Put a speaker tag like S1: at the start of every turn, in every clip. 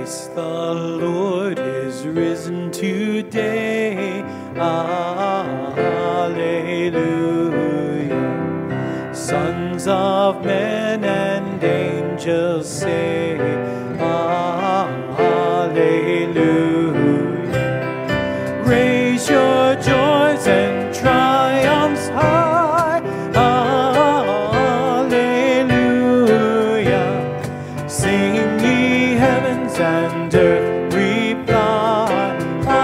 S1: Christ the Lord is risen today. Alleluia. Sons of men and angels say, Alleluia. Raise your joys and triumphs high. Alleluia. Sing ye heavens and earth reply.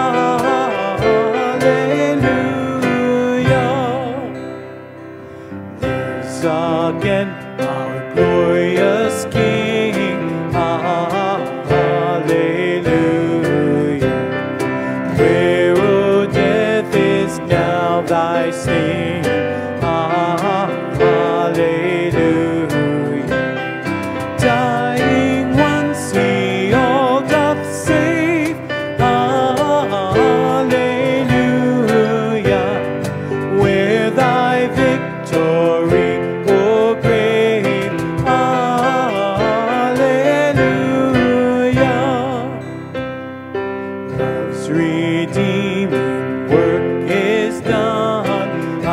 S1: Alleluia. Lives again our glorious King. Alleluia. Where, O death, is now thy sting? Alleluia. Dying once he all doth save. Alleluia. Where thy victory, O grave. Alleluia. Love's redeeming work is done.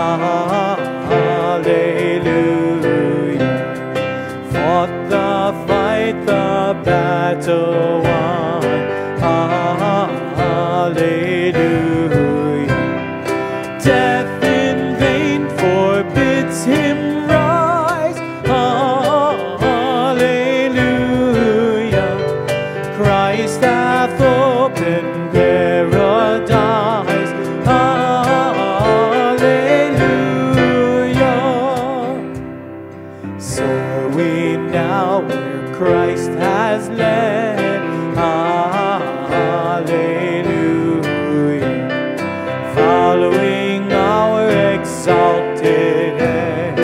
S1: Alleluia. Fought the fight, the battle won. Alleluia. Death in vain forbids him rise. Alleluia. Christ hath opened paradise. Alleluia. Soar we now where Christ has led. Alleluia. Following our exalted head.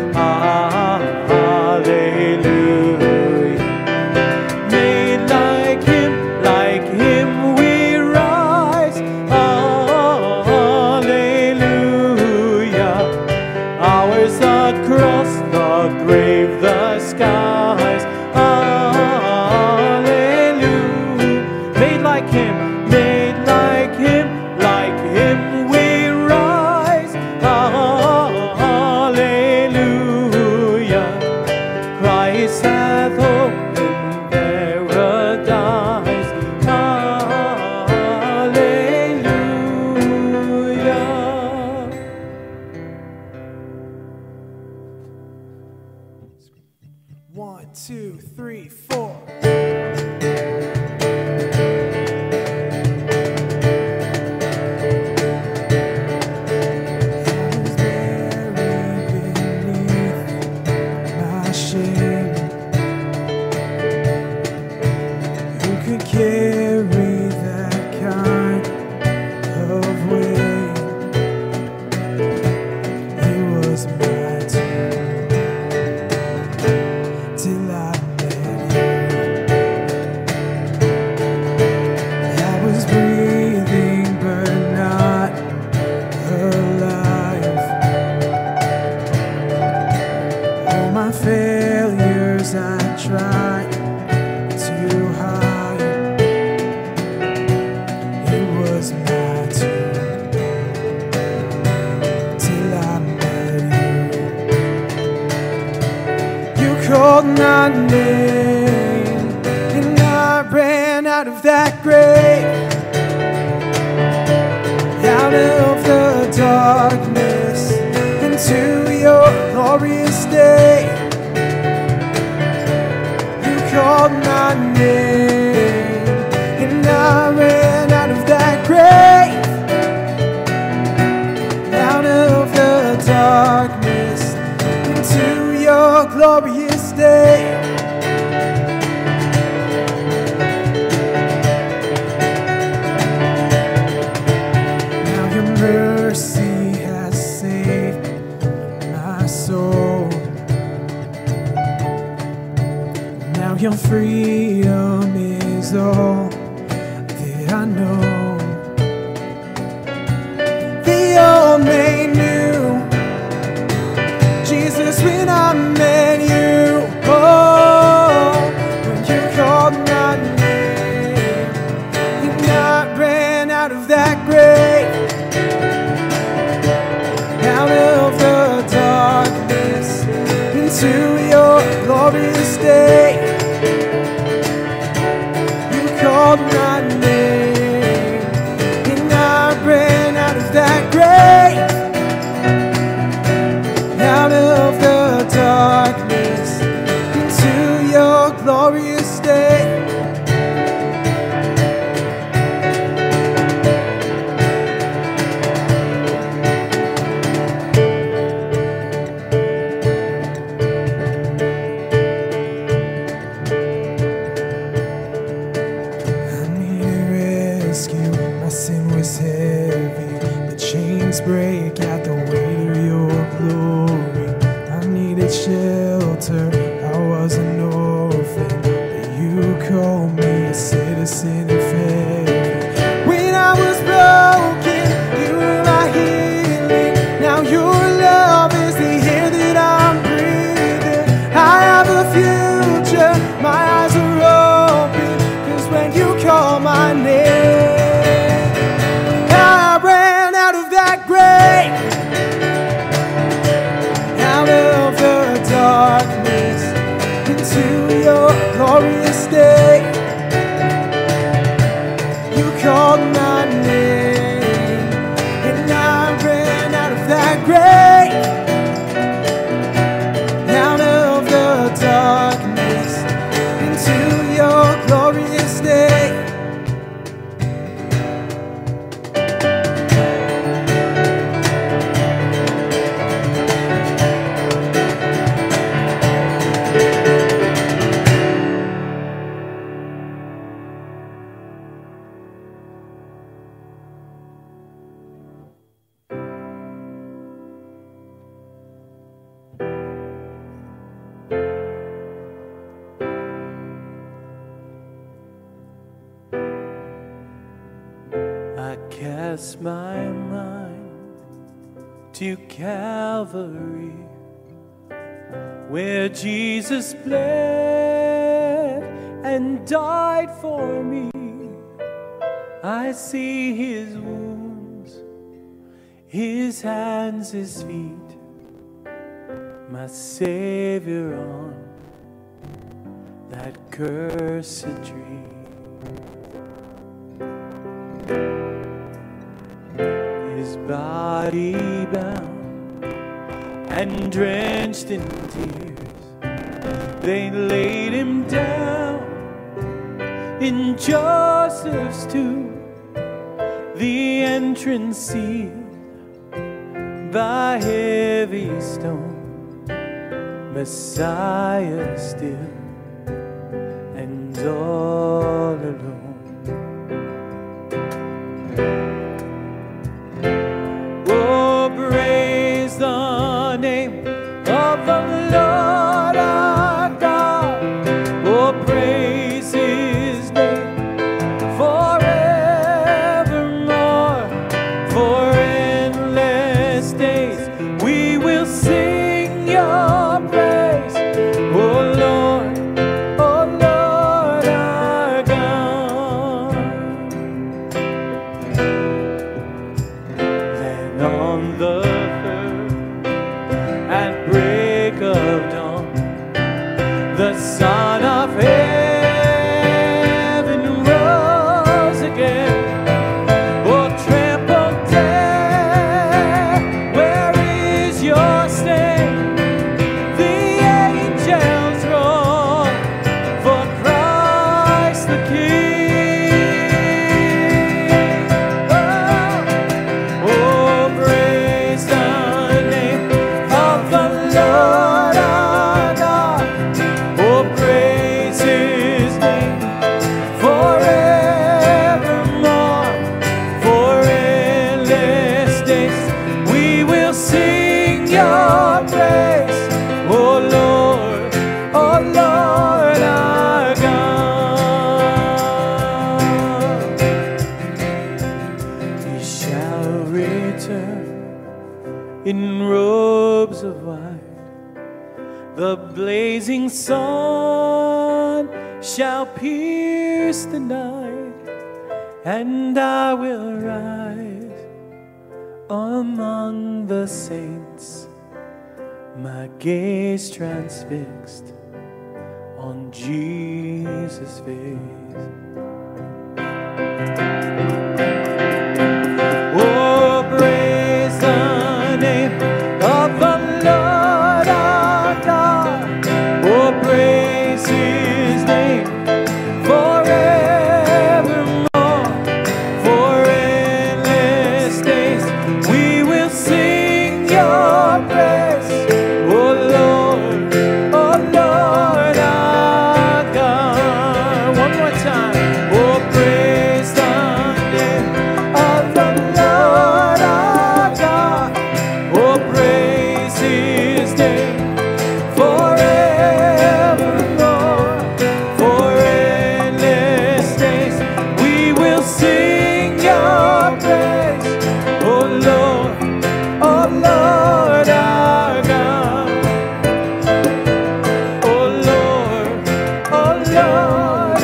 S1: Alleluia. Made like him we rise. Alleluia. Ours the cross, the grave, the skies. Alleluia. Made like him we rise. Alleluia. Christ hath opened paradise. Alleluia.
S2: 1, 2, 3, 4. Carry that kind of weight. It was my turn till I met you. I was breathing but not alive. All my failures I tried to hide. It was my turn till I met you. You called my name and I ran out of that grave, out of the darkness into your glorious day. You called my name and I ran out of that grave, out of the darkness into your glorious day. Now your mercy has saved my soul. Now your freedom is all that I know. The old made new, Jesus, when I met you. Oh, when you called my name. into your glorious day. You called my name, and I ran out of that grave, out of the darkness, into your glorious day. Break at the weight of your glory. I needed shelter, I was an orphan, but you called me a citizen of heaven. When I was broken, you were my healing. Now your love is the air that I'm breathing. I have a future, my eyes are open, 'cause when you call my name, out of the darkness, into your glorious day. You called my name, and I ran out of that grave, out of the darkness, into your glorious day.
S1: Cast my mind to Calvary, where Jesus bled and died for me. I see his wounds, his hands, his feet, my Savior on that cursed tree. His body bound and drenched in tears, they laid him down in Joseph's tomb, the entrance sealed by heavy stone. Messiah still and all alone. The name of the Lord our God, oh, praise his name forevermore. For endless days we will sing your praise, oh Lord our God. Then on the of dawn, the Son of Heaven rose again. Oh, trample death, where is your sting? The angels roar for Christ the King. Oh, praise the name of the Lord. In robes of white, the blazing sun shall pierce the night, and I will rise among the saints my gaze transfixed on Jesus' face. Oh, praise the name of the Lord our God. Oh, praise His name forevermore. For endless days we will sing your praise. Oh Lord our God. One more time. Oh, praise the name of the Lord our God. Oh, praise His name forevermore. For endless days we will sing your praise. Oh Lord our God. Oh Lord our God.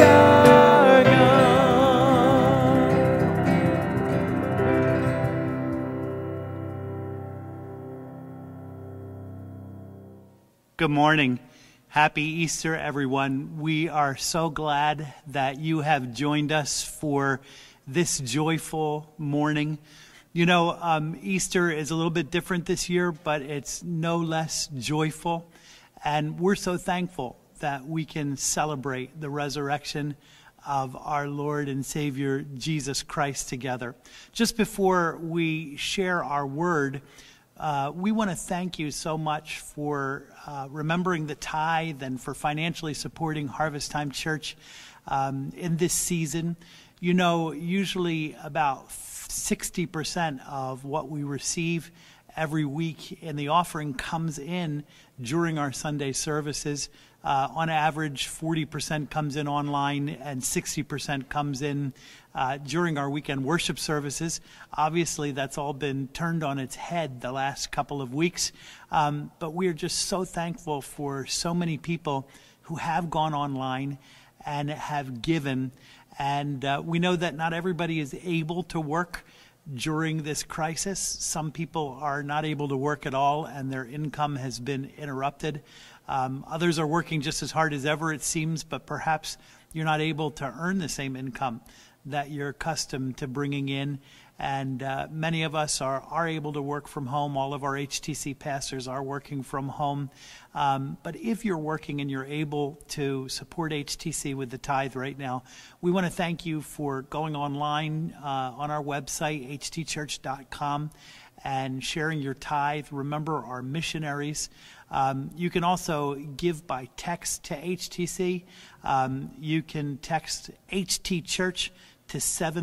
S3: Good morning. Happy Easter, everyone. We are so glad that you have joined us for this joyful morning. You know, Easter is a little bit different this year, but it's no less joyful. And we're so thankful that we can celebrate the resurrection of our Lord and Savior, Jesus Christ, together. Just before we share our word, we want to thank you so much for remembering the tithe and for financially supporting Harvest Time Church in this season. You know, usually about 60% of what we receive every week in the offering comes in during our Sunday services. On average, 40% comes in online and 60% comes in during our weekend worship services. Obviously, that's all been turned on its head the last couple of weeks. But we are just so thankful for so many people who have gone online and have given. And we know that not everybody is able to work during this crisis. Some people are not able to work at all and their income has been interrupted. Others are working just as hard as ever, it seems, but perhaps you're not able to earn the same income that you're accustomed to bringing in. And many of us are able to work from home. All of our HTC pastors are working from home. But if you're working and you're able to support HTC with the tithe right now, we want to thank you for going online on our website, htchurch.com, and sharing your tithe. Remember our missionaries. You can also give by text to HTC. You can text HT Church to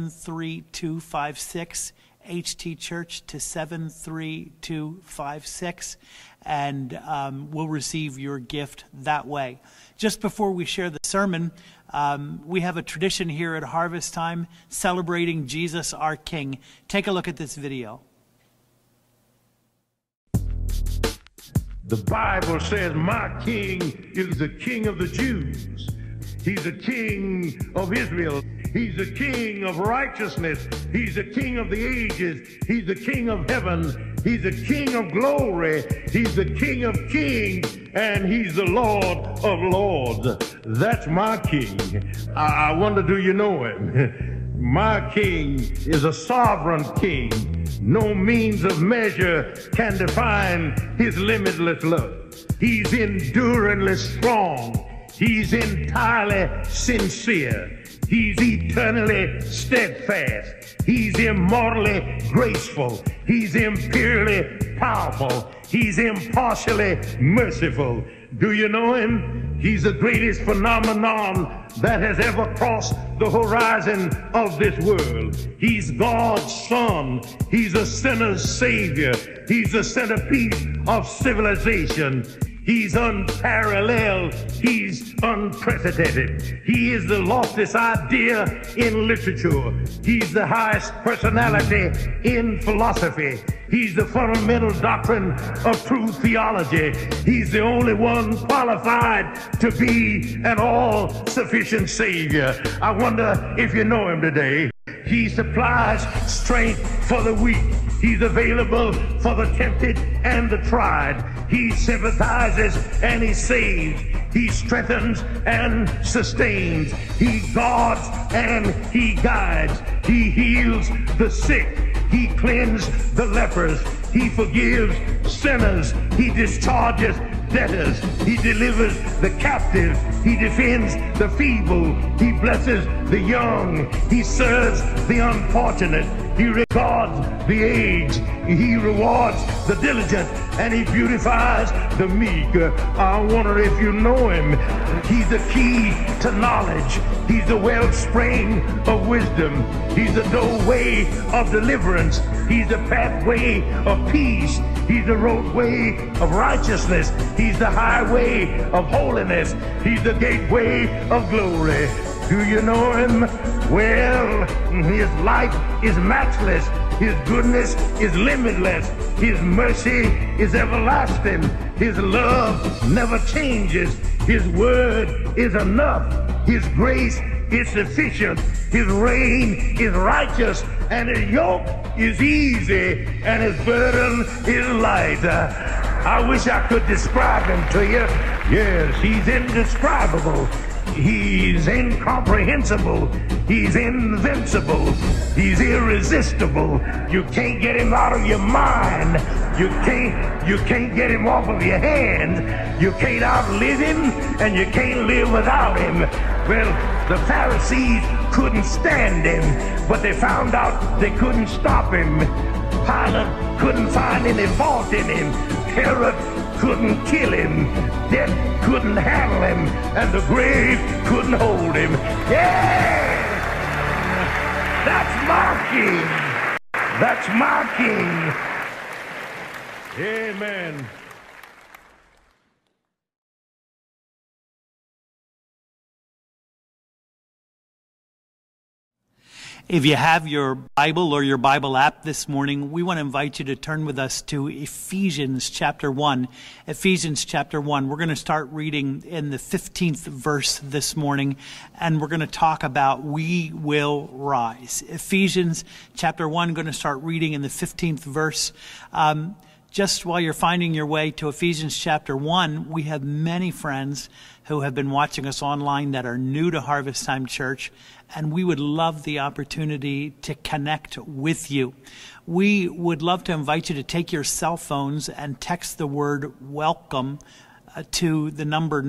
S3: 73256, HT Church to 73256, and we'll receive your gift that way. Just before we share the sermon, we have a tradition here at Harvest Time celebrating Jesus our King. Take a look at this video.
S4: The Bible says my king is the king of the Jews. He's the king of Israel. He's the king of righteousness. He's the king of the ages. He's the king of heaven. He's the king of glory. He's the king of kings. And he's the Lord of lords. That's my king. I wonder, do you know him? My king is a sovereign king. No means of measure can define his limitless love. He's enduringly strong. He's entirely sincere. He's eternally steadfast. He's immortally graceful. He's imperially powerful. He's impartially merciful. Do you know him? He's the greatest phenomenon that has ever crossed the horizon of this world. He's God's Son. He's a sinner's Savior. He's the centerpiece of civilization. He's unparalleled. He's unprecedented. He is the loftiest idea in literature. He's the highest personality in philosophy. He's the fundamental doctrine of true theology. He's the only one qualified to be an all-sufficient Savior. I wonder if you know him today. He supplies strength for the weak. He's available for the tempted and the tried. He sympathizes and he saves. He strengthens and sustains. He guards and he guides. He heals the sick. He cleanses the lepers. He forgives sinners. He discharges debtors. He delivers the captive. He defends the feeble. He blesses the young. He serves the unfortunate. He regards the aged. He rewards the diligent. And he beautifies the meek. I wonder if you know him. He's the key to knowledge. He's the wellspring of wisdom. He's the doorway of deliverance. He's the pathway of peace. He's the roadway of righteousness. He's the highway of holiness. He's the gateway of glory. Do you know him? Well, his life is matchless. His goodness is limitless. His mercy is everlasting. His love never changes. His word is enough. His grace is sufficient. His reign is righteous. And his yoke is easy. And his burden is light. I wish I could describe him to you. Yes, he's indescribable. He's incomprehensible. He's invincible. He's irresistible. You can't get him out of your mind. You can't get him off of your hand. You can't outlive him, and you can't live without him. Well, the Pharisees couldn't stand him, but they found out they couldn't stop him. Pilate couldn't find any fault in him. Herod couldn't kill him. Death couldn't handle him. And the grave couldn't hold him. Yeah! That's my king. That's my king. Amen.
S3: If you have your Bible or your Bible app this morning, we want to invite you to turn with us to Ephesians chapter 1. Ephesians chapter 1. We're going to start reading in the 15th verse this morning, and we're going to talk about we will rise. Ephesians chapter 1, going to start reading in the 15th verse. Just while you're finding your way to Ephesians chapter 1, we have many friends who have been watching us online that are new to Harvest Time Church, and we would love the opportunity to connect with you. We would love to invite you to take your cell phones and text the word welcome to the number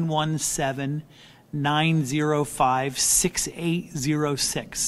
S3: 917-905-6806.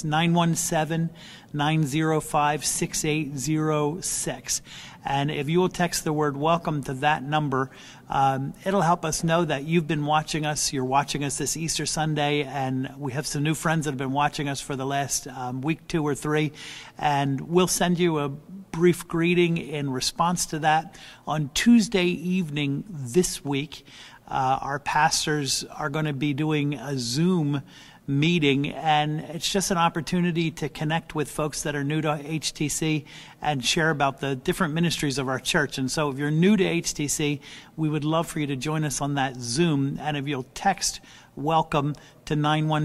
S3: 917-905-6806. And if you will text the word welcome to that number, it'll help us know that you've been watching us. You're watching us this Easter Sunday, and we have some new friends that have been watching us for the last week, 2 or 3. And we'll send you a brief greeting in response to that. On Tuesday evening this week, our pastors are going to be doing a Zoom meeting, and it's just an opportunity to connect with folks that are new to HTC and share about the different ministries of our church. And so if you're new to HTC, we would love for you to join us on that Zoom. And if you'll text welcome to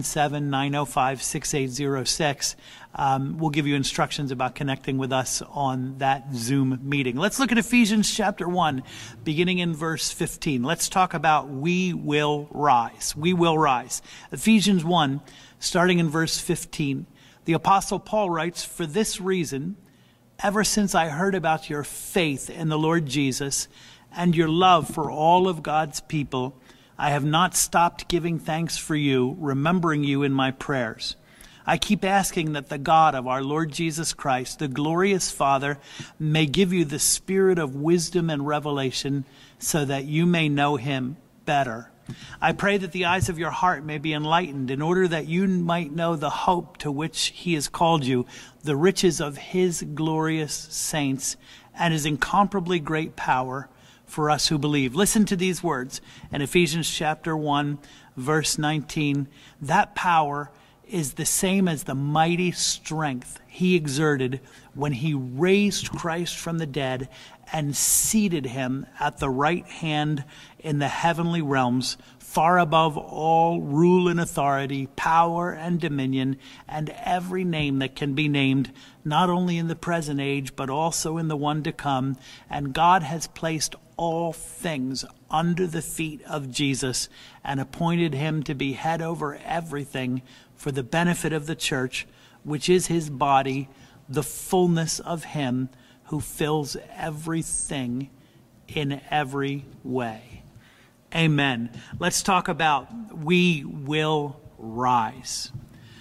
S3: 917-905-6806, we'll give you instructions about connecting with us on that Zoom meeting. Let's look at Ephesians chapter 1, beginning in verse 15. Let's talk about we will rise. We will rise. Ephesians 1, starting in verse 15. The Apostle Paul writes, "For this reason, ever since I heard about your faith in the Lord Jesus and your love for all of God's people, I have not stopped giving thanks for you, remembering you in my prayers. I keep asking that the God of our Lord Jesus Christ, the glorious Father, may give you the spirit of wisdom and revelation so that you may know him better. I pray that the eyes of your heart may be enlightened in order that you might know the hope to which he has called you, the riches of his glorious saints, and his incomparably great power for us who believe." Listen to these words in Ephesians chapter 1, verse 19. That power is the same as the mighty strength he exerted when he raised Christ from the dead and seated him at the right hand in the heavenly realms, far above all rule and authority, power and dominion, and every name that can be named, not only in the present age, but also in the one to come. And God has placed all things under the feet of Jesus and appointed him to be head over everything for the benefit of the church, which is his body, the fullness of him who fills everything in every way. Amen. Let's talk about we will rise.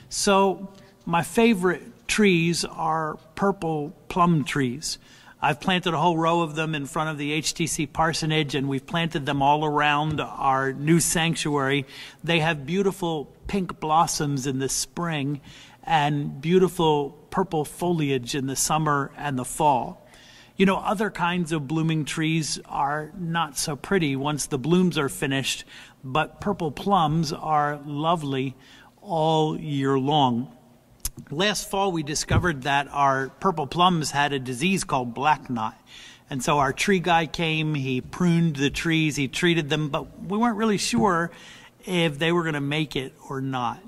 S3: So my favorite trees are purple plum trees. I've planted a whole row of them in front of the HTC parsonage, and we've planted them all around our new sanctuary. They have beautiful pink blossoms in the spring and beautiful purple foliage in the summer and the fall. You know, other kinds of blooming trees are not so pretty once the blooms are finished, but purple plums are lovely all year long. Last fall, we discovered that our purple plums had a disease called black knot. And so our tree guy came, he pruned the trees, he treated them, but we weren't really sure if they were going to make it or not.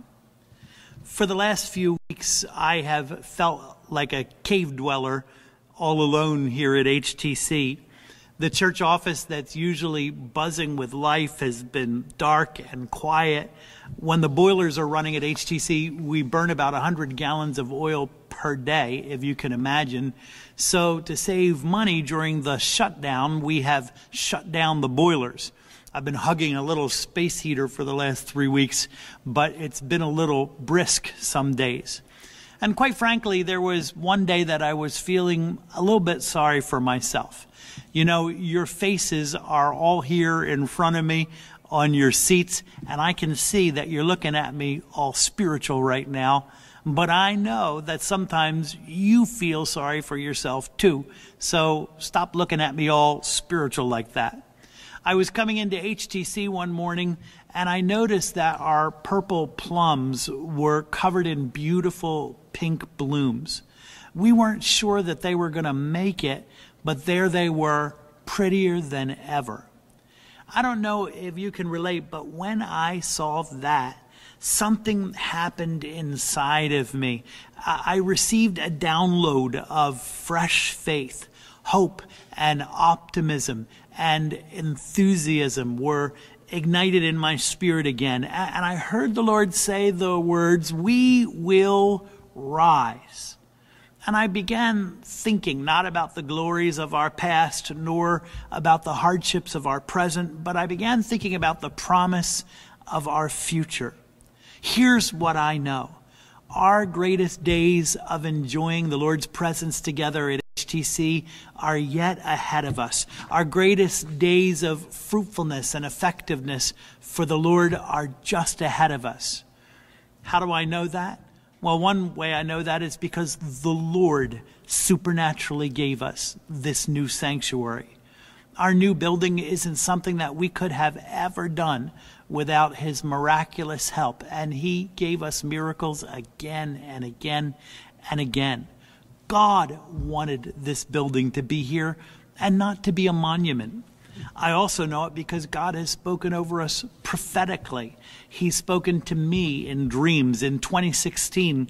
S3: For the last few weeks, I have felt like a cave dweller all alone here at HTC. The church office that's usually buzzing with life has been dark and quiet. When the boilers are running at HTC, we burn about 100 gallons of oil per day, if you can imagine. So to save money during the shutdown, we have shut down the boilers. I've been hugging a little space heater for the last 3 weeks, but it's been a little brisk some days. And quite frankly, there was one day that I was feeling a little bit sorry for myself. You know, your faces are all here in front of me on your seats, and I can see that you're looking at me all spiritual right now. But I know that sometimes you feel sorry for yourself too. So stop looking at me all spiritual like that. I was coming into HTC one morning, and I noticed that our purple plums were covered in beautiful pink blooms. We weren't sure that they were going to make it, but there they were, prettier than ever. I don't know if you can relate, but when I saw that, something happened inside of me. I received a download of fresh faith, hope, and optimism, and enthusiasm were ignited in my spirit again. And I heard the Lord say the words, "We will rise." And I began thinking not about the glories of our past nor about the hardships of our present, but I began thinking about the promise of our future. Here's what I know. Our greatest days of enjoying the Lord's presence together at HTC are yet ahead of us. Our greatest days of fruitfulness and effectiveness for the Lord are just ahead of us. How do I know that? Well, one way I know that is because the Lord supernaturally gave us this new sanctuary. Our new building isn't something that we could have ever done without his miraculous help. And he gave us miracles again and again and again. God wanted this building to be here and not to be a monument. I also know it because God has spoken over us prophetically. He's spoken to me in dreams. In 2016,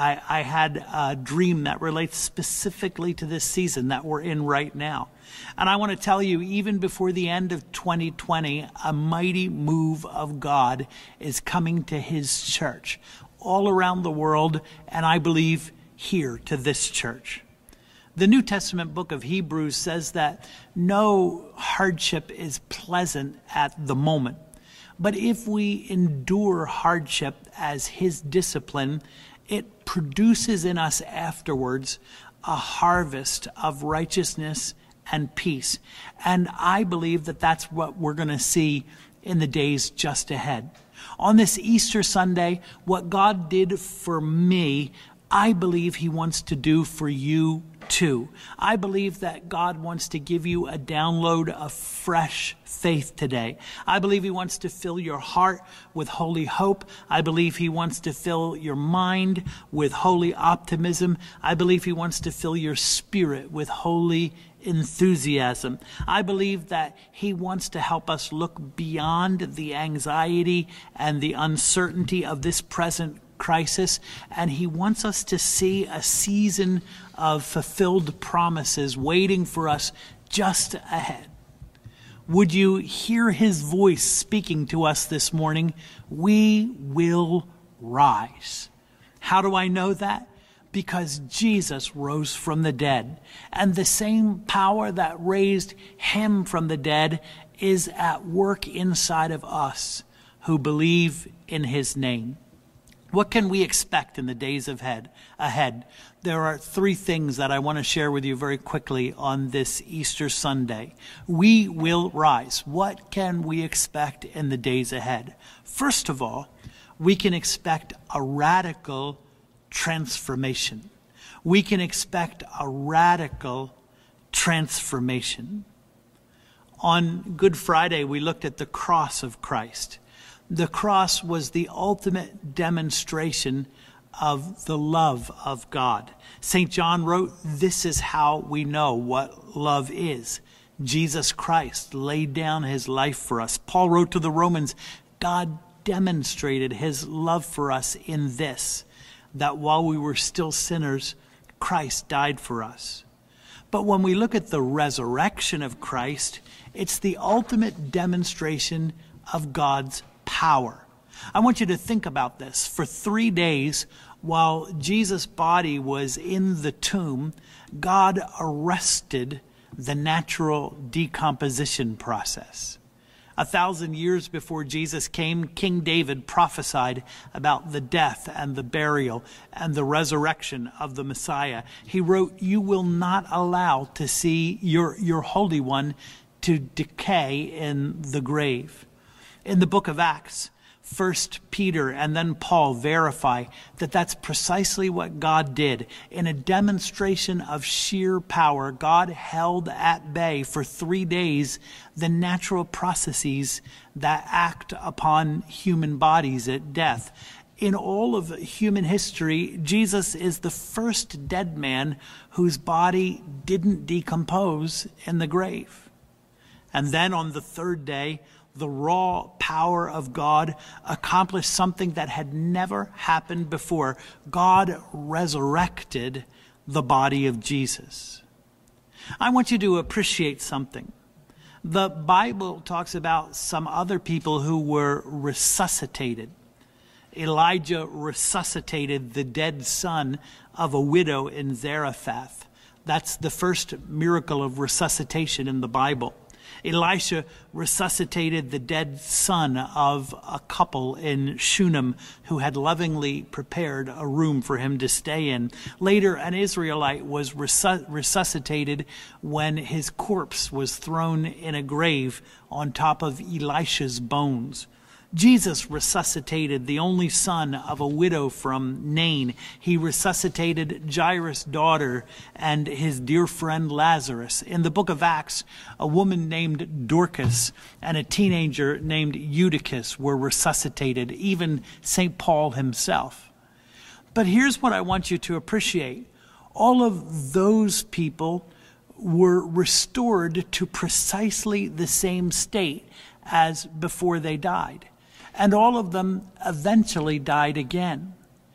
S3: I had a dream that relates specifically to this season that we're in right now. And I want to tell you, even before the end of 2020, a mighty move of God is coming to his church all around the world, and I believe here to this church. The New Testament book of Hebrews says that no hardship is pleasant at the moment. But if we endure hardship as his discipline, it produces in us afterwards a harvest of righteousness and peace. And I believe that that's what we're going to see in the days just ahead. On this Easter Sunday, what God did for me, I believe he wants to do for you too. I believe that God wants to give you a download of fresh faith today. I believe he wants to fill your heart with holy hope. I believe he wants to fill your mind with holy optimism. I believe he wants to fill your spirit with holy enthusiasm. I believe that he wants to help us look beyond the anxiety and the uncertainty of this present crisis, and he wants us to see a season of fulfilled promises waiting for us just ahead. Would you hear his voice speaking to us this morning? We will rise. How do I know that? Because Jesus rose from the dead, and the same power that raised him from the dead is at work inside of us who believe in his name. What can we expect in the days ahead? There are three things that I want to share with you very quickly on this Easter Sunday. We will rise. What can we expect in the days ahead? First of all, we can expect a radical transformation. We can expect a radical transformation. On Good Friday, we looked at the cross of Christ. The cross was the ultimate demonstration of the love of God. St. John wrote, "This is how we know what love is. Jesus Christ laid down his life for us." Paul wrote to the Romans, "God demonstrated his love for us in this, that while we were still sinners, Christ died for us." But when we look at the resurrection of Christ, it's the ultimate demonstration of God's power. I want you to think about this. For 3 days, while Jesus' body was in the tomb, God arrested the natural decomposition process. 1,000 years before Jesus came, King David prophesied about the death and the burial and the resurrection of the Messiah. He wrote, "You will not allow to see your Holy One to decay in the grave." In the book of Acts, First Peter and then Paul verify that that's precisely what God did. In a demonstration of sheer power, God held at bay for 3 days the natural processes that act upon human bodies at death. In all of human history, Jesus is the first dead man whose body didn't decompose in the grave. And then on the third day, the raw power of God accomplished something that had never happened before. God resurrected the body of Jesus. I want you to appreciate something. The Bible talks about some other people who were resuscitated. Elijah resuscitated the dead son of a widow in Zarephath. That's the first miracle of resuscitation in the Bible. Elisha resuscitated the dead son of a couple in Shunem who had lovingly prepared a room for him to stay in. Later, an Israelite was resuscitated when his corpse was thrown in a grave on top of Elisha's bones. Jesus resuscitated the only son of a widow from Nain. He resuscitated Jairus' daughter and his dear friend Lazarus. In the book of Acts, a woman named Dorcas and a teenager named Eutychus were resuscitated, even St. Paul himself. But here's what I want you to appreciate. All of those people were restored to precisely the same state as before they died. And all of them eventually died again.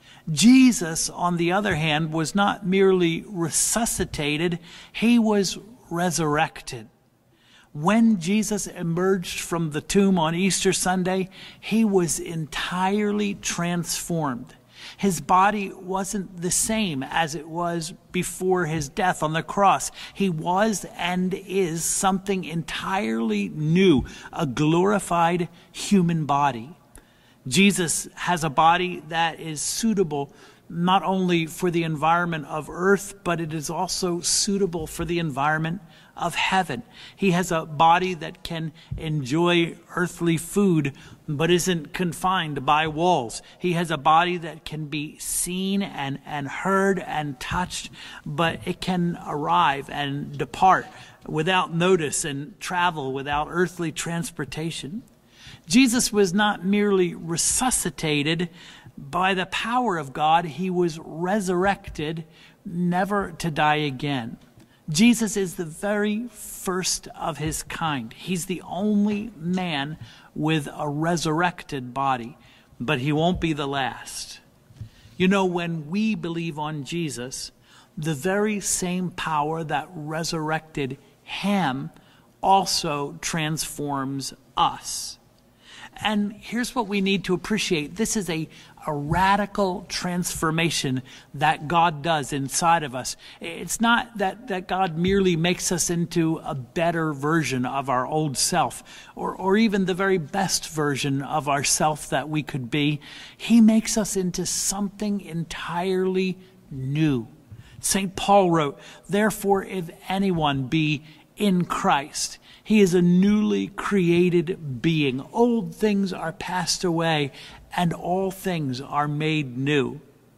S3: Jesus, on the other hand, was not merely resuscitated, he was resurrected. When Jesus emerged from the tomb on Easter Sunday, he was entirely transformed. His body wasn't the same as it was before his death on the cross. He was and is something entirely new, a glorified human body. Jesus has a body that is suitable not only for the environment of earth, but it is also suitable for the environment of heaven. He has a body that can enjoy earthly food, but isn't confined by walls. He has a body that can be seen and heard and touched, but it can arrive and depart without notice and travel without earthly transportation. Jesus was not merely resuscitated by the power of God, he was resurrected, never to die again. Jesus is the very first of his kind. He's the only man with a resurrected body, but he won't be the last. You know, when we believe on Jesus, the very same power that resurrected him also transforms us. And here's what we need to appreciate. This is a radical transformation that God does inside of us. It's not that God merely makes us into a better version of our old self, or even the very best version of ourself that we could be. He makes us into something entirely new. St. Paul wrote, "Therefore, if anyone be in Christ, he is a newly created being. Old things are passed away, and all things are made new."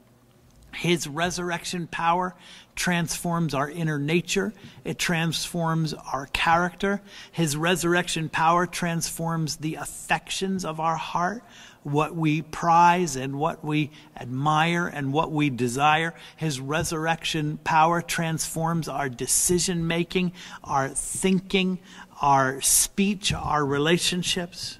S3: His resurrection power transforms our inner nature. It transforms our character. His resurrection power transforms the affections of our heart, what we prize and what we admire and what we desire. His resurrection power transforms our decision making, our thinking, our speech, our relationships.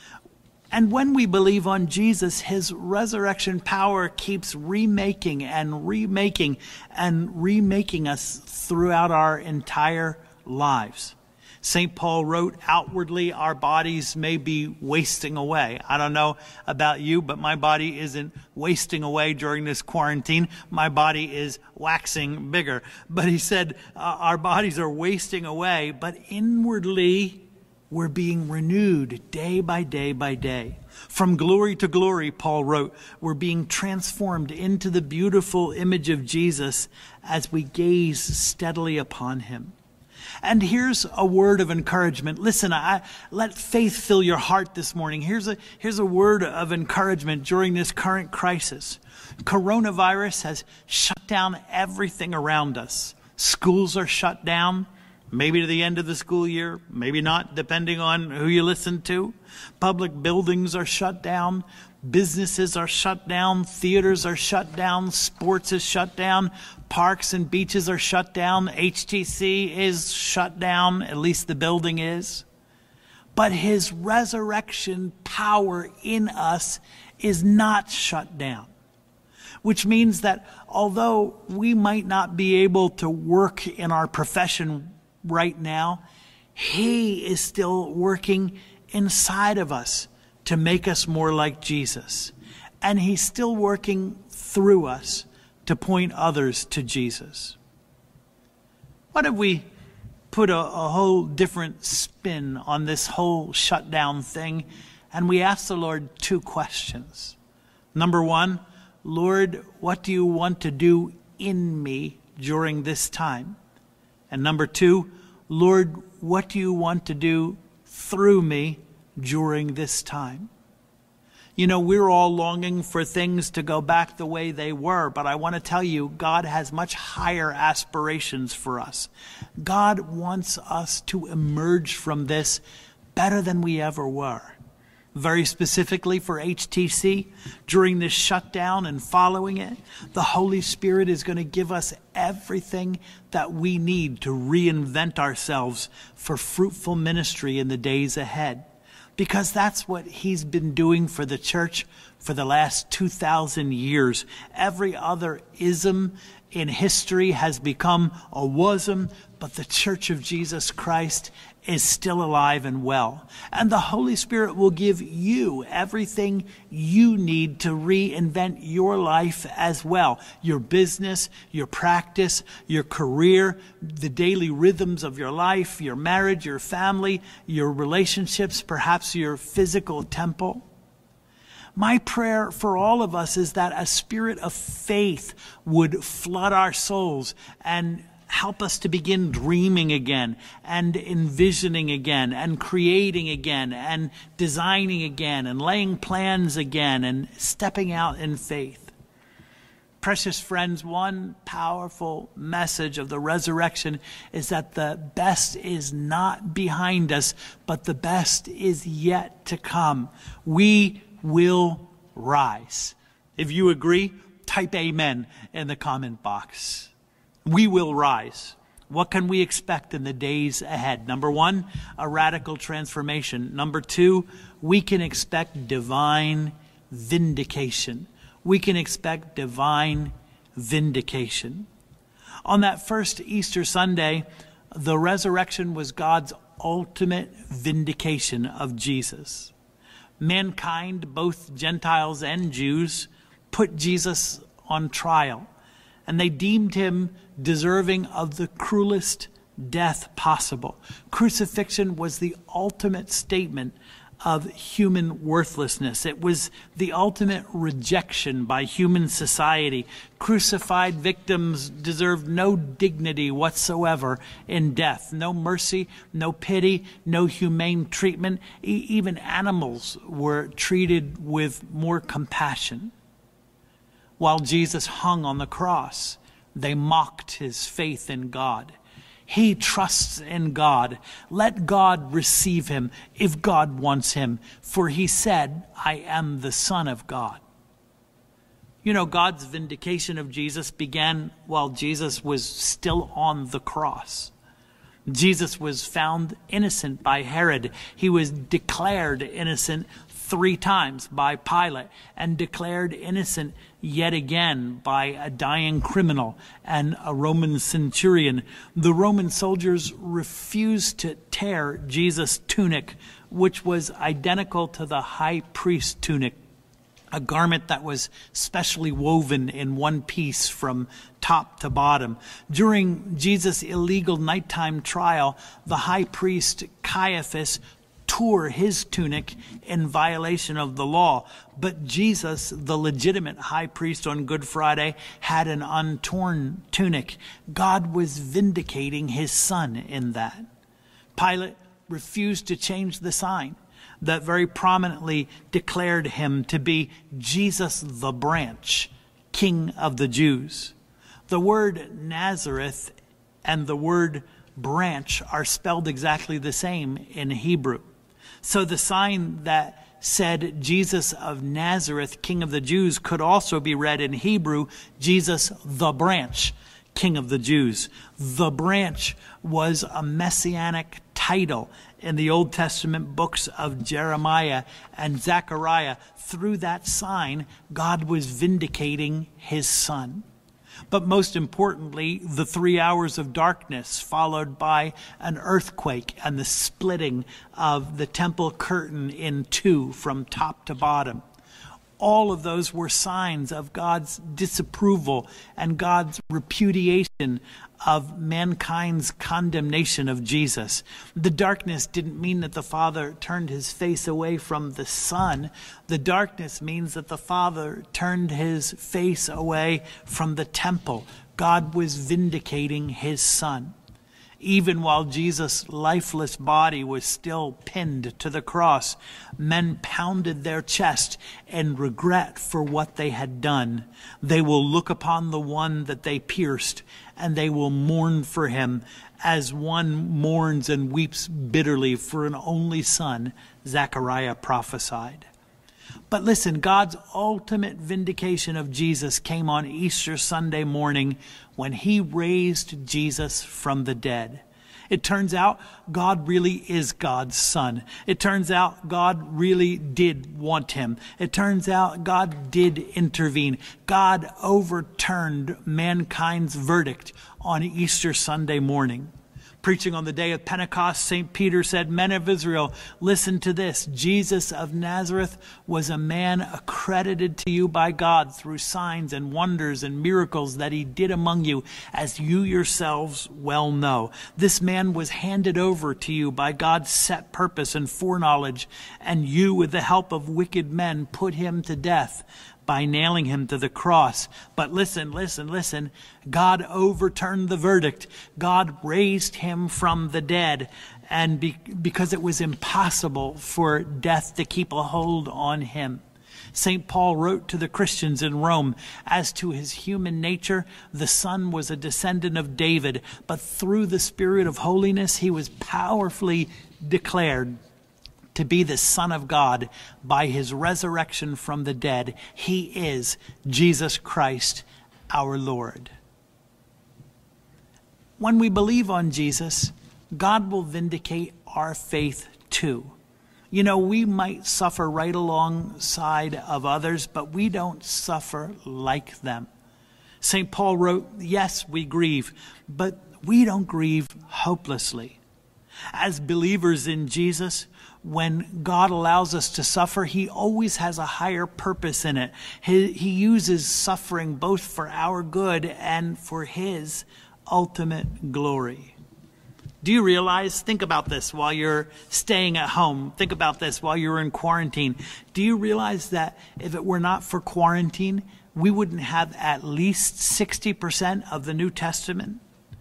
S3: And when we believe on Jesus, his resurrection power keeps remaking and remaking and remaking us throughout our entire lives. St. Paul wrote, "Outwardly our bodies may be wasting away." I don't know about you, but my body isn't wasting away during this quarantine. My body is waxing bigger. But he said our bodies are wasting away, but inwardly we're being renewed day by day by day. From glory to glory, Paul wrote, we're being transformed into the beautiful image of Jesus as we gaze steadily upon him. And here's a word of encouragement. Listen, let faith fill your heart this morning. Here's a word of encouragement during this current crisis. Coronavirus has shut down everything around us. Schools are shut down, maybe to the end of the school year, maybe not, depending on who you listen to. Public buildings are shut down. Businesses are shut down. Theaters are shut down. Sports is shut down. Parks and beaches are shut down. HTC is shut down. At least the building is. But his resurrection power in us is not shut down. Which means that although we might not be able to work in our profession right now, he is still working inside of us to make us more like Jesus. And he's still working through us to point others to Jesus. What if we put a whole different spin on this whole shutdown thing, and we ask the Lord two questions? Number one, Lord, what do you want to do in me during this time? And number two, Lord, what do you want to do through me during this time? You know, we're all longing for things to go back the way they were, but I want to tell you, God has much higher aspirations for us. God wants us to emerge from this better than we ever were. Very specifically for HTC, during this shutdown and following it, the Holy Spirit is going to give us everything that we need to reinvent ourselves for fruitful ministry in the days ahead. Because that's what he's been doing for the church for the last 2,000 years. Every other ism in history has become a wasm, but the Church of Jesus Christ is still alive and well. And the Holy Spirit will give you everything you need to reinvent your life as well. Your business, your practice, your career, the daily rhythms of your life, your marriage, your family, your relationships, perhaps your physical temple. My prayer for all of us is that a spirit of faith would flood our souls and help us to begin dreaming again and envisioning again and creating again and designing again and laying plans again and stepping out in faith. Precious friends, one powerful message of the resurrection is that the best is not behind us, but the best is yet to come. We will rise. If you agree, type amen in the comment box. We will rise. What can we expect in the days ahead? Number one, a radical transformation. Number two, we can expect divine vindication. We can expect divine vindication. On that first Easter Sunday, the resurrection was God's ultimate vindication of Jesus. Mankind, both Gentiles and Jews, put Jesus on trial, and they deemed him deserving of the cruelest death possible. Crucifixion was the ultimate statement of human worthlessness. It was the ultimate rejection by human society. Crucified victims deserved no dignity whatsoever in death. No mercy, no pity, no humane treatment. Even animals were treated with more compassion. While Jesus hung on the cross, they mocked his faith in God. He trusts in God. Let God receive him if God wants him. For he said, I am the Son of God. You know, God's vindication of Jesus began while Jesus was still on the cross. Jesus was found innocent by Herod. He was declared innocent 3 times by Pilate, and declared innocent yet again by a dying criminal and a Roman centurion. The Roman soldiers refused to tear Jesus' tunic, which was identical to the high priest's tunic, a garment that was specially woven in one piece from top to bottom. During Jesus' illegal nighttime trial, the high priest Caiaphas tore his tunic in violation of the law. But Jesus, the legitimate high priest on Good Friday, had an untorn tunic. God was vindicating his Son in that. Pilate refused to change the sign that very prominently declared him to be Jesus the Branch, King of the Jews. The word Nazareth and the word branch are spelled exactly the same in Hebrew. So the sign that said Jesus of Nazareth, King of the Jews, could also be read in Hebrew, Jesus the Branch, King of the Jews. The branch was a messianic title in the Old Testament books of Jeremiah and Zechariah. Through that sign, God was vindicating his Son. But most importantly, the 3 hours of darkness followed by an earthquake and the splitting of the temple curtain in 2 from top to bottom. All of those were signs of God's disapproval and God's repudiation of mankind's condemnation of Jesus. The darkness didn't mean that the Father turned his face away from the Son. The darkness means that the Father turned his face away from the temple. God was vindicating his Son. Even while Jesus' lifeless body was still pinned to the cross, men pounded their chest in regret for what they had done. They will look upon the one that they pierced, and they will mourn for him as one mourns and weeps bitterly for an only son, Zechariah prophesied. But listen, God's ultimate vindication of Jesus came on Easter Sunday morning when he raised Jesus from the dead. It turns out God really is God's Son. It turns out God really did want him. It turns out God did intervene. God overturned mankind's verdict on Easter Sunday morning. Preaching on the day of Pentecost, St. Peter said, "Men of Israel, listen to this. Jesus of Nazareth was a man accredited to you by God through signs and wonders and miracles that he did among you, as you yourselves well know. This man was handed over to you by God's set purpose and foreknowledge, and you, with the help of wicked men, put him to death by nailing him to the cross. But listen. God overturned the verdict. God raised him from the dead. And because it was impossible for death to keep a hold on him. St. Paul wrote to the Christians in Rome, as to his human nature, the Son was a descendant of David, but through the Spirit of holiness, he was powerfully declared to be the Son of God by his resurrection from the dead. He is Jesus Christ, our Lord. when we believe on Jesus, God will vindicate our faith too. You know, we might suffer right alongside of others, but we don't suffer like them. St. Paul wrote, yes, we grieve, but we don't grieve hopelessly. As believers in Jesus, when God allows us to suffer, he always has a higher purpose in it. He uses suffering both for our good and for his ultimate glory. Do you realize, think about this while you're staying at home, think about this while you're in quarantine. Do you realize that if it were not for quarantine, we wouldn't have at least 60% of the New Testament?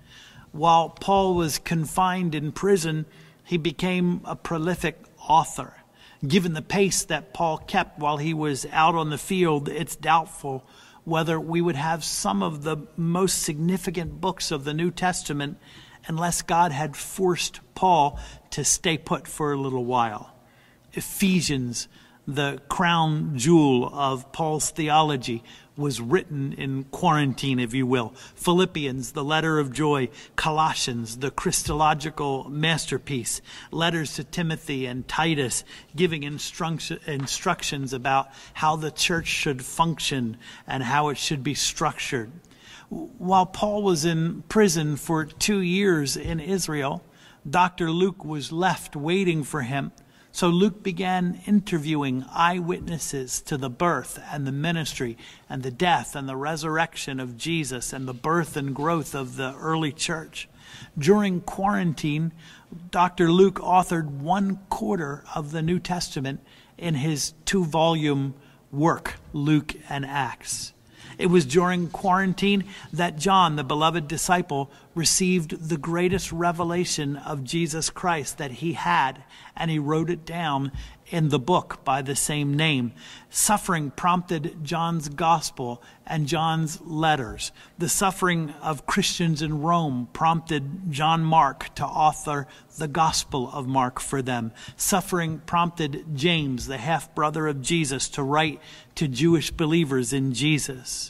S3: While Paul was confined in prison, he became a prolific author. Given the pace that Paul kept while he was out on the field, it's doubtful whether we would have some of the most significant books of the New Testament unless God had forced Paul to stay put for a little while. Ephesians, the crown jewel of Paul's theology, was written in quarantine, if you will. Philippians, the letter of joy. Colossians, the Christological masterpiece. Letters to Timothy and Titus, giving instructions about how the church should function and how it should be structured. While Paul was in prison for 2 years in Israel, Dr. Luke was left waiting for him. So Luke began interviewing eyewitnesses to the birth and the ministry and the death and the resurrection of Jesus and the birth and growth of the early church. During quarantine, Dr. Luke authored 1/4 of the New Testament in his 2-volume work, Luke and Acts. It was during quarantine that John, the beloved disciple, received the greatest revelation of Jesus Christ that he had, and he wrote it down in the book by the same name. Suffering prompted John's gospel and John's letters. The suffering of Christians in Rome prompted John Mark to author the Gospel of Mark for them. Suffering prompted James, the half-brother of Jesus, to write to Jewish believers in Jesus.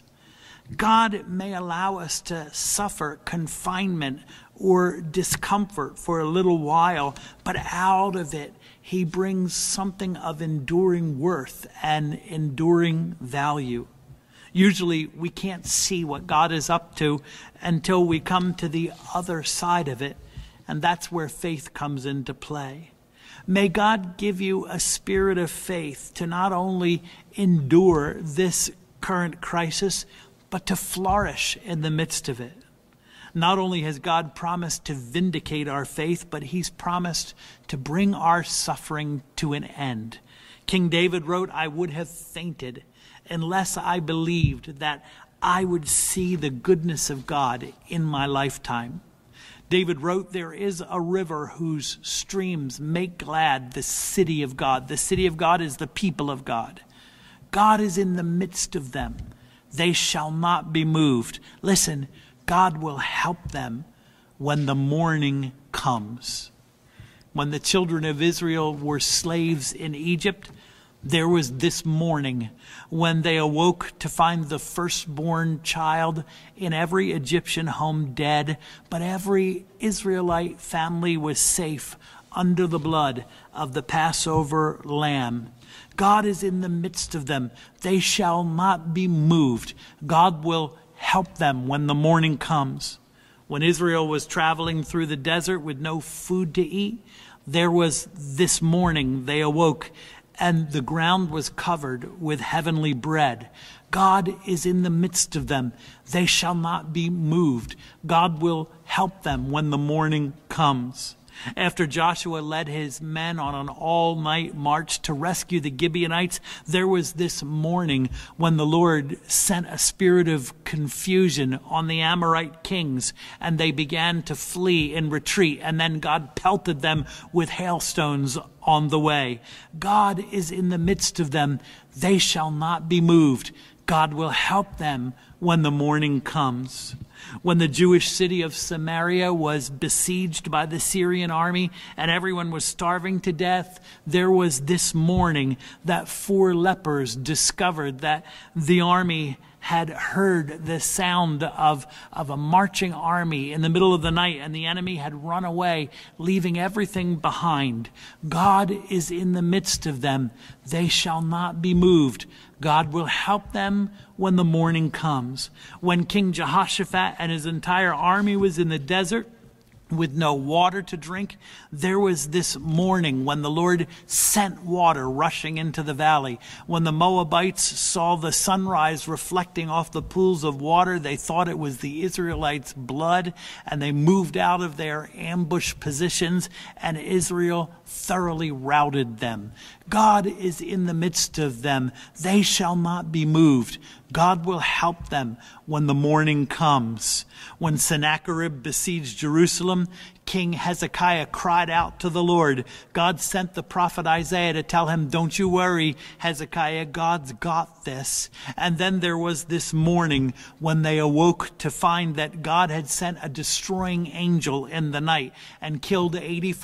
S3: God may allow us to suffer confinement or discomfort for a little while, but out of it, he brings something of enduring worth and enduring value. Usually, we can't see what God is up to until we come to the other side of it, and that's where faith comes into play. May God give you a spirit of faith to not only endure this current crisis, but to flourish in the midst of it. Not only has God promised to vindicate our faith, but he's promised to bring our suffering to an end. King David wrote, "I would have fainted unless I believed that I would see the goodness of God in my lifetime." David wrote, "There is a river whose streams make glad the city of God." The city of God is the people of God. God is in the midst of them. They shall not be moved. Listen, God will help them when the morning comes. When the children of Israel were slaves in Egypt, there was this morning when they awoke to find the firstborn child in every Egyptian home dead, but every Israelite family was safe under the blood of the Passover lamb. God is in the midst of them. They shall not be moved. God will help them when the morning comes. When Israel was traveling through the desert with no food to eat, there was this morning they awoke and the ground was covered with heavenly bread. God is in the midst of them. They shall not be moved. God will help them when the morning comes. After Joshua led his men on an all-night march to rescue the Gibeonites, there was this morning when the Lord sent a spirit of confusion on the Amorite kings, and they began to flee and retreat, and then God pelted them with hailstones on the way. God is in the midst of them. They shall not be moved. God will help them when the morning comes. When the Jewish city of Samaria was besieged by the Syrian army and everyone was starving to death, there was this morning that 4 lepers discovered that the army had heard the sound of a marching army in the middle of the night, and the enemy had run away, leaving everything behind. God is in the midst of them. They shall not be moved. God will help them when the morning comes. When King Jehoshaphat and his entire army was in the desert, with no water to drink, there was this morning when the Lord sent water rushing into the valley. When the Moabites saw the sunrise reflecting off the pools of water, they thought it was the Israelites' blood, and they moved out of their ambush positions, and Israel thoroughly routed them. God is in the midst of them. They shall not be moved. God will help them when the morning comes. When Sennacherib besieged Jerusalem, King Hezekiah cried out to the Lord. God sent the prophet Isaiah to tell him, "Don't you worry, Hezekiah, God's got this." And then there was this morning when they awoke to find that God had sent a destroying angel in the night and killed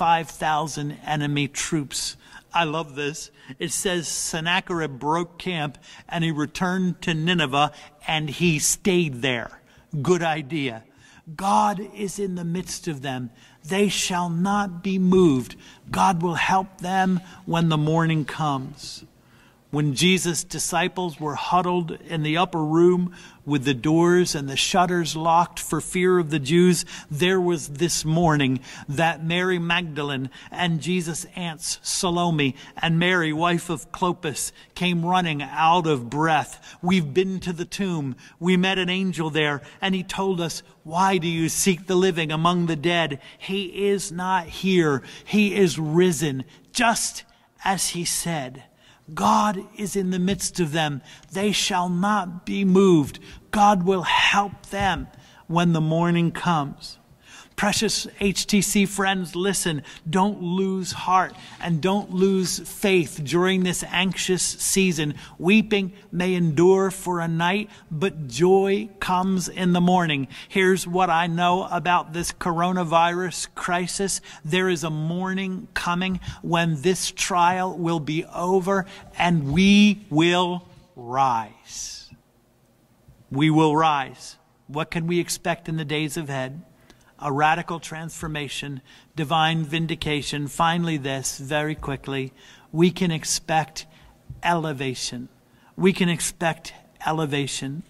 S3: 85,000 enemy troops. I love this. It says Sennacherib broke camp and he returned to Nineveh and he stayed there. Good idea. God is in the midst of them. They shall not be moved. God will help them when the morning comes. When Jesus' disciples were huddled in the upper room with the doors and the shutters locked for fear of the Jews, there was this morning that Mary Magdalene and Jesus' aunts Salome and Mary, wife of Clopas, came running out of breath. "We've been to the tomb. We met an angel there, and he told us, 'Why do you seek the living among the dead? He is not here. He is risen, just as he said.'" God is in the midst of them. They shall not be moved. God will help them when the morning comes. Precious HTC friends, listen, don't lose heart and don't lose faith during this anxious season. Weeping may endure for a night, but joy comes in the morning. Here's what I know about this coronavirus crisis. There is a morning coming when this trial will be over and we will rise. We will rise. What can we expect in the days ahead? A radical transformation, divine vindication. Finally, this, very quickly, we can expect elevation. We can expect elevation.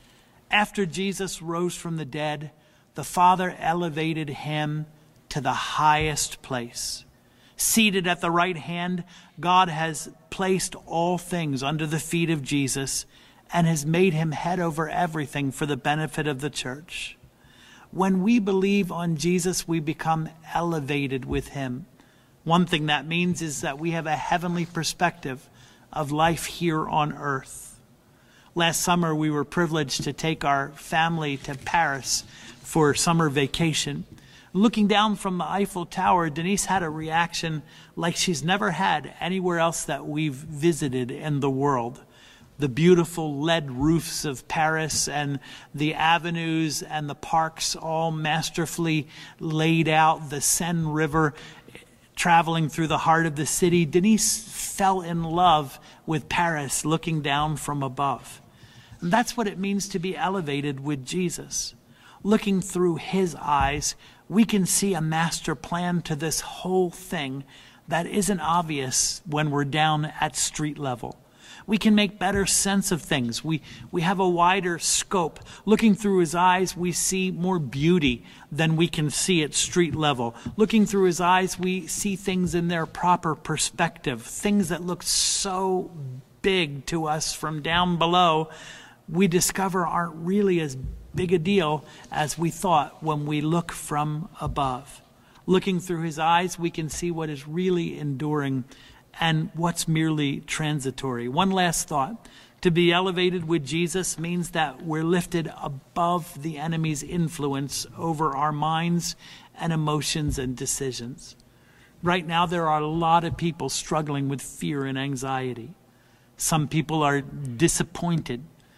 S3: After Jesus rose from the dead, the Father elevated him to the highest place. Seated at the right hand, God has placed all things under the feet of Jesus and has made him head over everything for the benefit of the church. When we believe on Jesus, we become elevated with him. One thing that means is that we have a heavenly perspective of life here on earth. Last summer, we were privileged to take our family to Paris for summer vacation. Looking down from the Eiffel Tower, Denise had a reaction like she's never had anywhere else that we've visited in the world. The beautiful lead roofs of Paris and the avenues and the parks all masterfully laid out, the Seine River traveling through the heart of the city. Denise fell in love with Paris looking down from above. And that's what it means to be elevated with Jesus. Looking through his eyes, we can see a master plan to this whole thing that isn't obvious when we're down at street level. We can make better sense of things. We have a wider scope. Looking through his eyes, we see more beauty than we can see at street level. Looking through his eyes, we see things in their proper perspective. Things that look so big to us from down below, we discover aren't really as big a deal as we thought when we look from above. Looking through his eyes, we can see what is really enduring and what's merely transitory. One last thought. To be elevated with Jesus means that we're lifted above the enemy's influence over our minds and emotions and decisions. Right now, there are a lot of people struggling with fear and anxiety. Some people are disappointed.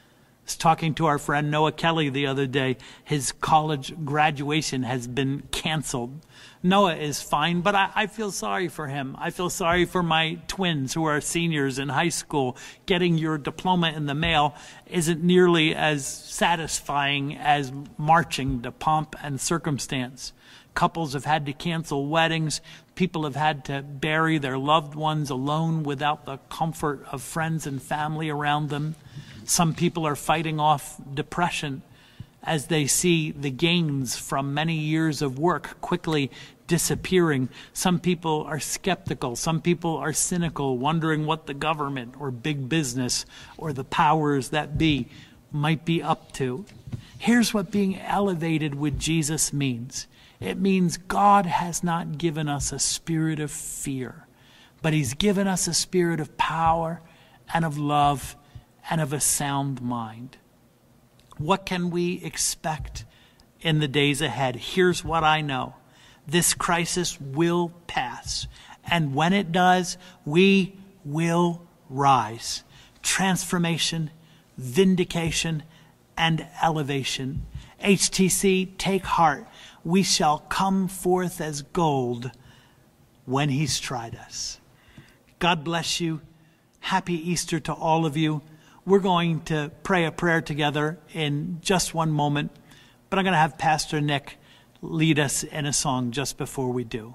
S3: was talking to our friend Noah Kelly the other day. His college graduation has been canceled. Noah is fine, but I feel sorry for him. I feel sorry for my twins who are seniors in high school. Getting your diploma in the mail isn't nearly as satisfying as marching to pomp and circumstance. Couples have had to cancel weddings. People have had to bury their loved ones alone without the comfort of friends and family around them. Some people are fighting off depression as they see the gains from many years of work quickly disappearing. Some people are skeptical. Some people are cynical, wondering what the government or big business or the powers that be might be up to. Here's what being elevated with Jesus means. It means God has not given us a spirit of fear, but he's given us a spirit of power and of love and of a sound mind. What can we expect in the days ahead? Here's what I know. This crisis will pass. And when it does, we will rise. Transformation, vindication, and elevation. HTC, take heart. We shall come forth as gold when he's tried us. God bless you. Happy Easter to all of you. We're going to pray a prayer together in just one moment, but I'm going to have Pastor Nick lead us in a song just before we do.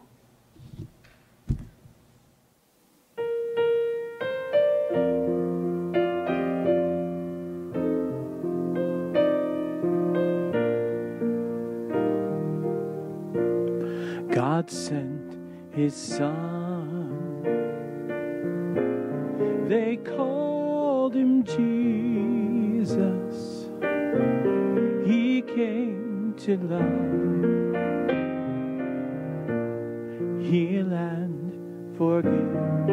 S1: God sent his son. They called him Jesus. He came to love, heal and forgive.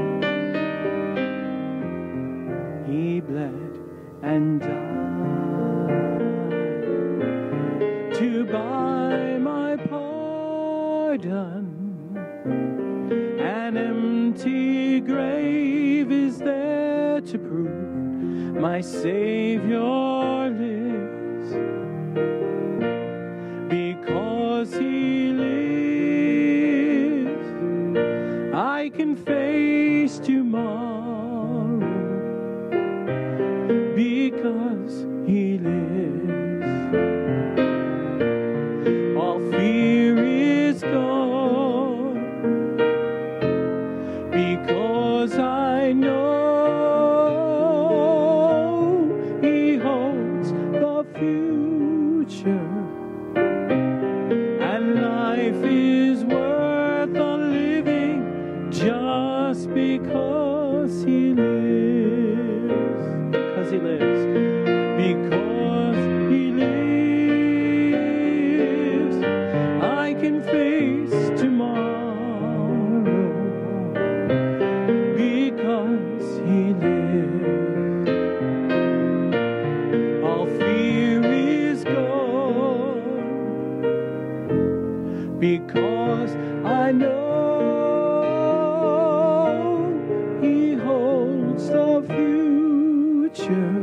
S1: He bled and died to buy my pardon. An empty grave is there to prove my Savior lives. Because he lives, I can face tomorrow. Because he lives, all fear is gone. Because I know he holds the future. And life is worth a living just because he lives. Because he lives. Because he lives, I can face tomorrow. Because he lives, all fear is gone. Because I know he holds the future.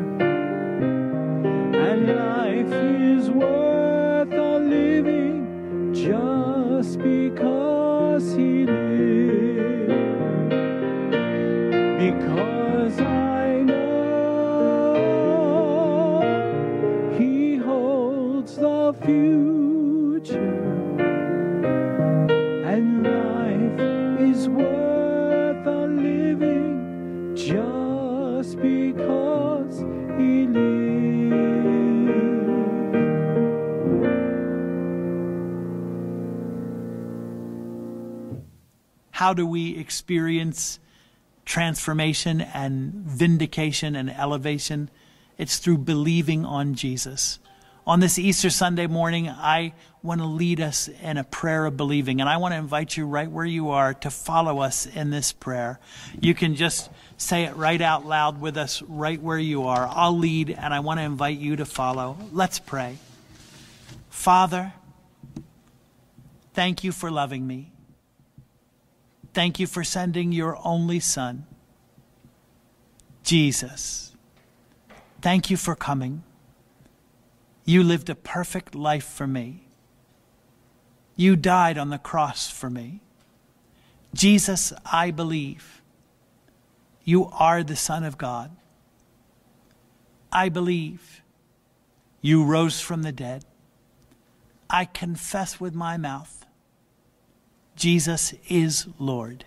S1: And life is worth a living just because he lives. Because I know he holds the future. And life is worth a living just because he lives.
S3: How do we experience transformation and vindication and elevation? It's through believing on Jesus. On this Easter Sunday morning, I want to lead us in a prayer of believing, and I want to invite you right where you are to follow us in this prayer. You can just say it right out loud with us right where you are. I'll lead, and I want to invite you to follow. Let's pray. Father, thank you for loving me. Thank you for sending your only Son, Jesus. Thank you for coming. You lived a perfect life for me. You died on the cross for me. Jesus, I believe you are the Son of God. I believe you rose from the dead. I confess with my mouth, Jesus is Lord.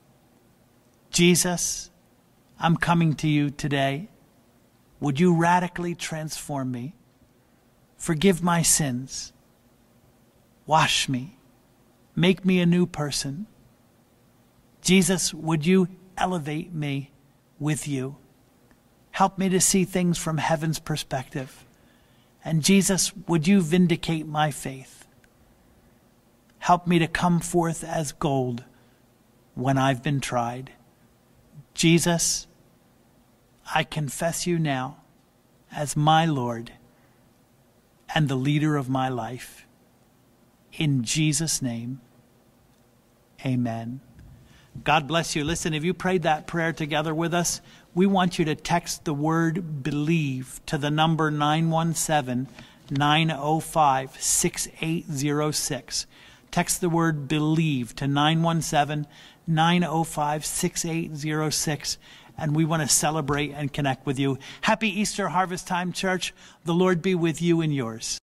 S3: Jesus, I'm coming to you today. Would you radically transform me? Forgive my sins. Wash me. Make me a new person. Jesus, would you elevate me with you? Help me to see things from heaven's perspective. And Jesus, would you vindicate my faith? Help me to come forth as gold when I've been tried. Jesus, I confess you now as my Lord and the leader of my life. In Jesus' name, amen. God bless you. Listen, if you prayed that prayer together with us, we want you to text the word believe to the number 917-905-6806. Text the word believe to 917-905-6806. And we want to celebrate and connect with you. Happy Easter Harvest Time, church. The Lord be with you and yours.